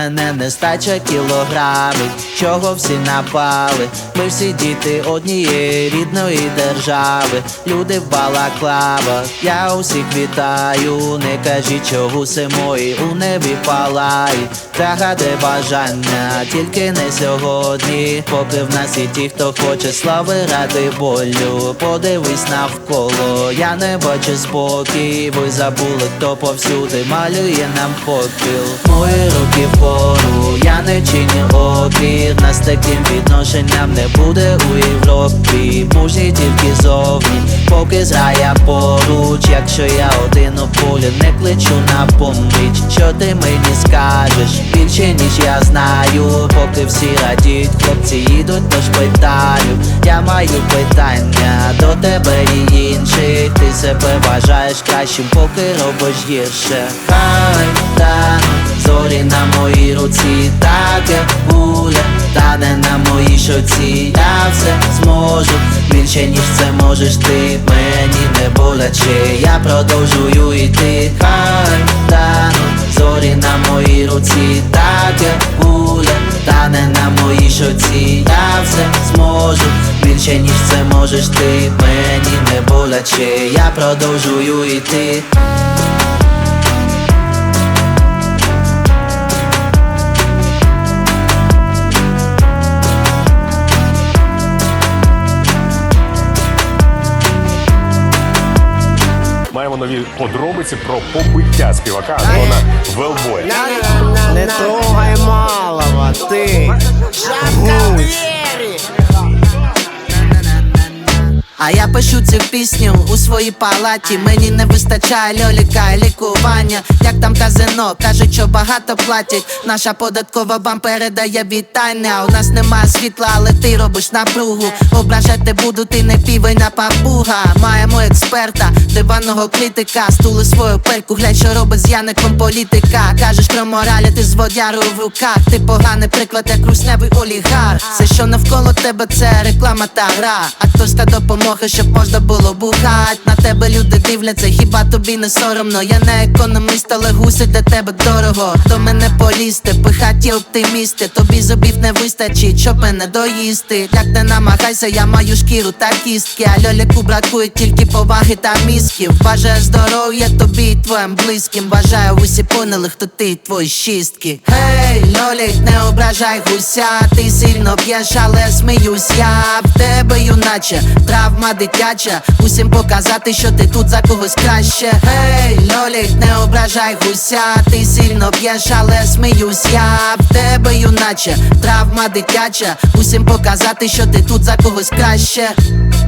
мене нестача кілограмів. Чого всі напали? Ми всі діти однієї рідної держави. Люди в балаклавах, я усіх вітаю. Не кажіть, чого все мої у небі палають. Загадай бажання, тільки не сьогодні. Поки в нас є ті, хто хоче слави ради болю. Подивись навколо, я не бачу спокій. Ви забули, хто повсюди малює нам попіл. Мої руки вгору, я не чиню опір. Нас таким відношенням не буде у Європі. Мужні тільки зовні, поки зграя поруч. Якщо я один у полі, не кличу на поміч. Що ти мені скажеш? Більше ніж я знаю. Поки всі радіють, хлопці їдуть, тож питаю. Я маю питання до тебе і інших. Ти себе вважаєш кращим, поки робиш гірше. Хай тануть зорі на моїй руці, так як гуля тане на моїй щоці. Я все зможу, більше ніж це можеш ти. Мені не боляче, я продовжую йти. Хай тануть зорі на моїй руці, так як гуля тане на моїй щоці. Я все зможу, більше ніж це можеш ти. Мені не боляче, я продовжую йти. Маємо нові подробиці про побиття співака Антона Велбоя. Не трогай малого, ти гусь. А я пишу цю пісню у своїй палаті. Мені не вистачає льоліка і лікування. Як там казино, кажуть, що багато платять. Наша податкова вам передає вітання. У нас немає світла, але ти робиш напругу. Ображати буду, ти не півень, а папуга. Маємо експерта, диванного критика. Стули свою пельку, глянь, що робить з Яником політика. Кажеш про мораль, ти з водярою в руках. Ти поганий приклад, як руснявий олігарх. Все, що навколо тебе, це реклама та гра. Акторська допомога, щоб можна було бухать. На тебе люди дивляться, хіба тобі не соромно? Я не економіст, але гуси для тебе дорого. До мене полізти, пихаті оптимісти. Тобі зубів не вистачить, щоб мене доїсти. Як не намагайся, я маю шкіру та кістки. А льоліку бракує тільки поваги та мізків. Бажаю здоров'я тобі і твоїм близьким. Бажаю, усі поняли, хто ти і твої шістки. Гей, льолік, не ображай гуся. Ти сильно п'єш, але сміюсь я. В тебе, юначе, травма дитяча. Усім показати, що ти тут за когось краще. Гей, льолік, не ображай гуся. Ти сильно п'єш, але сміюсь я. В тебе, юначе, травма дитяча. Усім показати, що ти тут за когось краще.